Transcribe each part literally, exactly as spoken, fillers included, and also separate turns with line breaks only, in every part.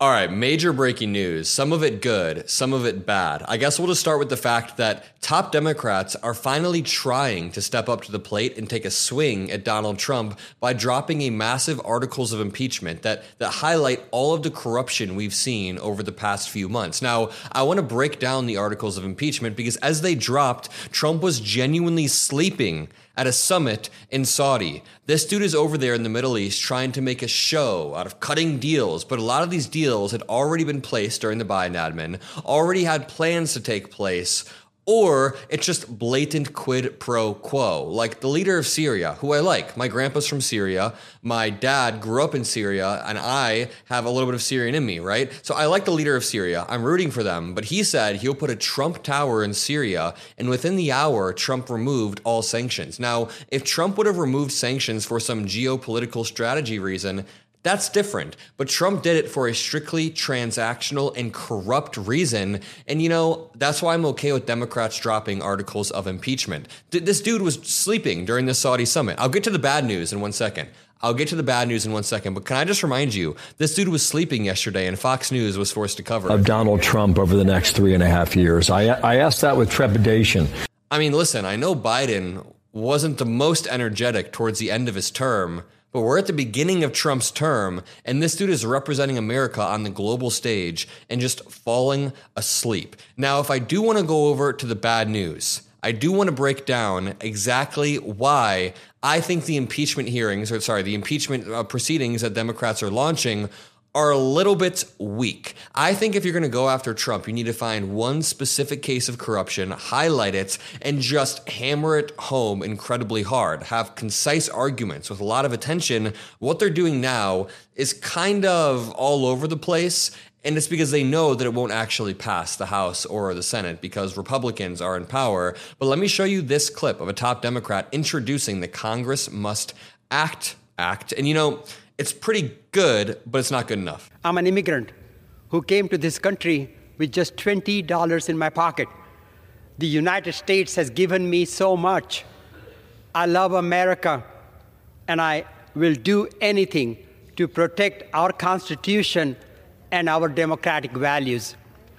All right, major breaking news. Some of it good, some of it bad. I guess we'll just start with the fact that top Democrats are finally trying to step up to the plate and take a swing at Donald Trump by dropping a massive articles of impeachment that, that highlight all of the corruption we've seen over the past few months. Now, I want to break down the articles of impeachment because as they dropped, Trump was genuinely sleeping at a summit in Saudi. This dude is over there in the Middle East trying to make a show out of cutting deals, but a lot of these deals had already been placed during the Biden admin, already had plans to take place, or it's just blatant quid pro quo. Like the leader of Syria, who I like. My grandpa's from Syria. My dad grew up in Syria, and I have a little bit of Syrian in me, right? So I like the leader of Syria. I'm rooting for them. But he said he'll put a Trump tower in Syria, and within the hour, Trump removed all sanctions. Now, if Trump would have removed sanctions for some geopolitical strategy reason, that's different, but Trump did it for a strictly transactional and corrupt reason, and you know, that's why I'm okay with Democrats dropping articles of impeachment. D- this dude was sleeping during the Saudi summit. I'll get to the bad news in one second. I'll get to the bad news in one second, but can I just remind you, this dude was sleeping yesterday and Fox News was forced to cover it.
Of Donald Trump over the next three and a half years. I, I asked that with trepidation.
I mean, listen, I know Biden wasn't the most energetic towards the end of his term, but we're at the beginning of Trump's term, and this dude is representing America on the global stage and just falling asleep. Now, if I do want to go over to the bad news, I do want to break down exactly why I think the impeachment hearings, or sorry, the impeachment uh, proceedings that Democrats are launching are a little bit weak. I think if you're going to go after Trump, you need to find one specific case of corruption, highlight it, and just hammer it home incredibly hard. Have concise arguments with a lot of attention. What they're doing now is kind of all over the place, and it's because they know that it won't actually pass the House or the Senate because Republicans are in power. But let me show you this clip of a top Democrat introducing the Congress Must Act Act. And you know, it's pretty good, but it's not good enough.
I'm an immigrant who came to this country with just twenty dollars in my pocket. The United States has given me so much. I love America, and I will do anything to protect our Constitution and our democratic values.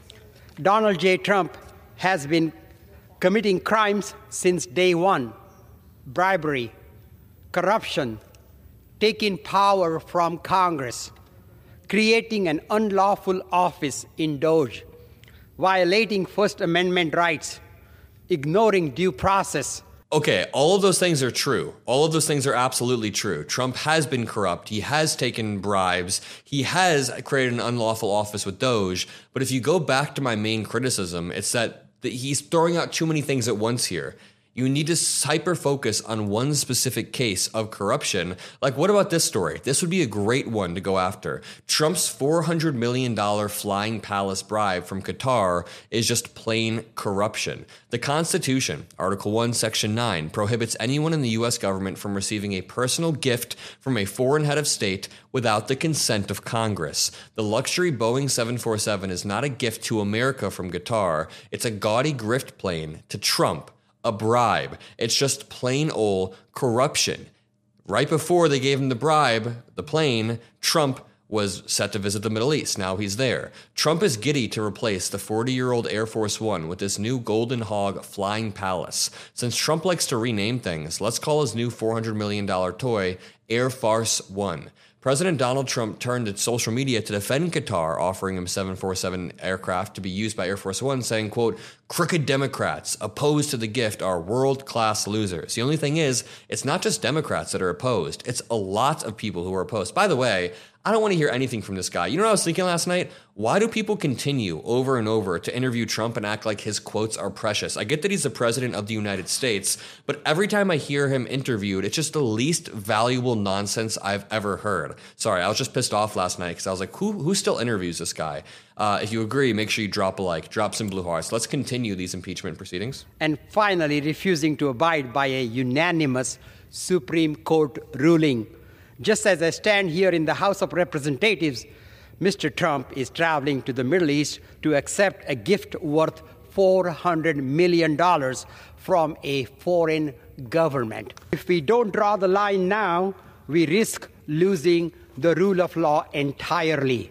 Donald J. Trump has been committing crimes since day one: bribery, corruption, taking power from Congress, creating an unlawful office in DOJ, violating First Amendment rights, ignoring due process.
Okay, all of those things are true. All of those things are absolutely true. Trump has been corrupt. He has taken bribes. He has created an unlawful office with DOJ. But if you go back to my main criticism, it's that he's throwing out too many things at once here. You need to hyper-focus on one specific case of corruption. Like, what about this story? This would be a great one to go after. Trump's four hundred million dollars flying palace bribe from Qatar is just plain corruption. The Constitution, Article one, Section nine, prohibits anyone in the U S government from receiving a personal gift from a foreign head of state without the consent of Congress. The luxury Boeing seven forty-seven is not a gift to America from Qatar. It's a gaudy grift plane to Trump. A bribe. It's just plain old corruption. Right before they gave him the bribe, the plane, Trump was set to visit the Middle East. Now he's there. Trump is giddy to replace the forty-year-old Air Force One with this new Golden Hog flying palace. Since Trump likes to rename things, let's call his new four hundred million dollars toy Air Farce One. President Donald Trump turned to social media to defend Qatar, offering him seven forty-seven aircraft to be used by Air Force One, saying, quote, "Crooked Democrats opposed to the gift are world-class losers." The only thing is, it's not just Democrats that are opposed. It's a lot of people who are opposed. By the way, I don't want to hear anything from this guy. You know what I was thinking last night? Why do people continue over and over to interview Trump and act like his quotes are precious? I get that he's the president of the United States, but every time I hear him interviewed, it's just the least valuable nonsense I've ever heard. Sorry, I was just pissed off last night because I was like, who who still interviews this guy? Uh, if you agree, make sure you drop a like, drop some blue hearts. Let's continue these impeachment proceedings.
And finally, refusing to abide by a unanimous Supreme Court ruling. Just as I stand here in the House of Representatives, Mister Trump is traveling to the Middle East to accept a gift worth four hundred million dollars from a foreign government. If we don't draw the line now, we risk losing the rule of law entirely.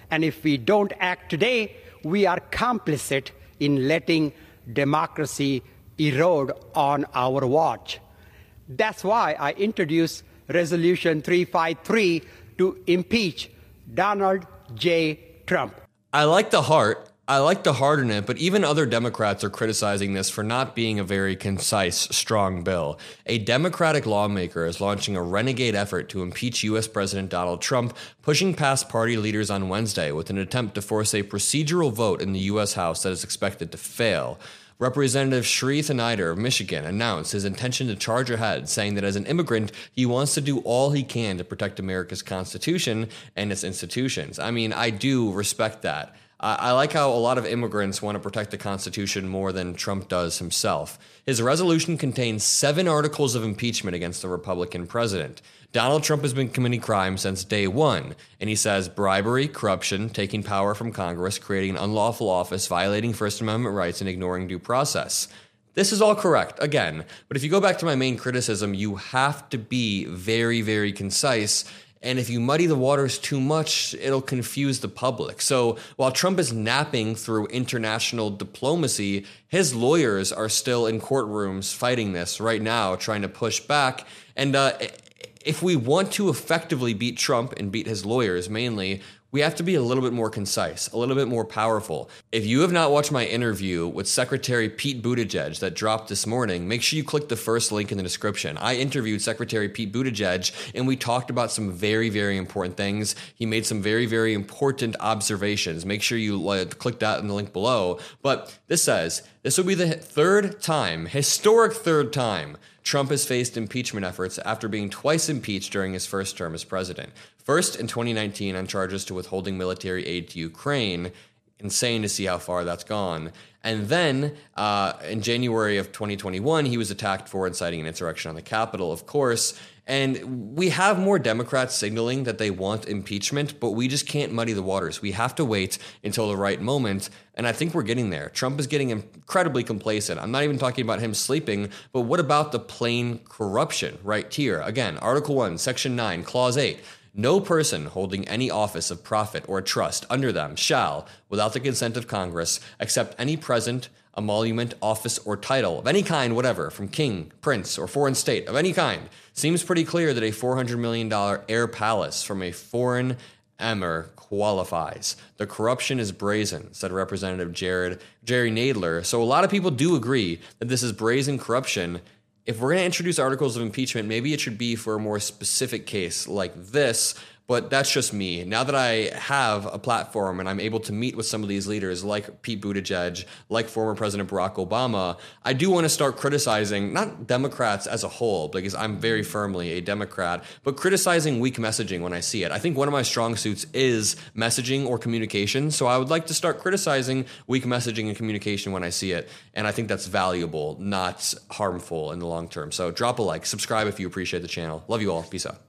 And if we don't act today, we are complicit in letting democracy erode on our watch. That's why I introduced Resolution three fifty-three to impeach Donald J. Trump.
I like the heart. I like the heart in it, but even other Democrats are criticizing this for not being a very concise, strong bill. A Democratic lawmaker is launching a renegade effort to impeach U S President Donald Trump, pushing past party leaders on Wednesday with an attempt to force a procedural vote in the U S House that is expected to fail. Representative Sri Thanider of Michigan announced his intention to charge ahead, saying that as an immigrant, he wants to do all he can to protect America's Constitution and its institutions. I mean, I do respect that. Uh, I like how a lot of immigrants want to protect the Constitution more than Trump does himself. His resolution contains seven articles of impeachment against the Republican president. Donald Trump has been committing crimes since day one, and he says bribery, corruption, taking power from Congress, creating an unlawful office, violating First Amendment rights, and ignoring due process. This is all correct, again, but if you go back to my main criticism, you have to be very, very concise. And if you muddy the waters too much, it'll confuse the public. So while Trump is napping through international diplomacy, his lawyers are still in courtrooms fighting this right now, trying to push back. And uh, if we want to effectively beat Trump and beat his lawyers mainly, we have to be a little bit more concise, a little bit more powerful. If you have not watched my interview with Secretary Pete Buttigieg that dropped this morning, make sure you click the first link in the description. I interviewed Secretary Pete Buttigieg, and we talked about some very, very important things. He made some very, very important observations. Make sure you uh, click that in the link below. But this says, this will be the third time, historic third time, Trump has faced impeachment efforts after being twice impeached during his first term as president. First in twenty nineteen on charges to withholding military aid to Ukraine. Insane to see how far that's gone. And then uh, in January of twenty twenty-one, he was attacked for inciting an insurrection on the Capitol, of course. And we have more Democrats signaling that they want impeachment, but we just can't muddy the waters. We have to wait until the right moment. And I think we're getting there. Trump is getting incredibly complacent. I'm not even talking about him sleeping, but what about the plain corruption right here? Again, Article one, Section nine, Clause eight. No person holding any office of profit or trust under them shall, without the consent of Congress, accept any present, emolument, office, or title of any kind, whatever, from king, prince, or foreign state of any kind. Seems pretty clear that a four hundred million dollars air palace from a foreign emir qualifies. The corruption is brazen, said Representative Jared, Jerry Nadler. So a lot of people do agree that this is brazen corruption. If we're going to introduce articles of impeachment, maybe it should be for a more specific case like this, but that's just me. Now that I have a platform and I'm able to meet with some of these leaders like Pete Buttigieg, like former President Barack Obama, I do want to start criticizing, not Democrats as a whole, because I'm very firmly a Democrat, but criticizing weak messaging when I see it. I think one of my strong suits is messaging or communication, so I would like to start criticizing weak messaging and communication when I see it, and I think that's valuable, not harmful in the long term. So drop a like, subscribe if you appreciate the channel. Love you all. Peace out.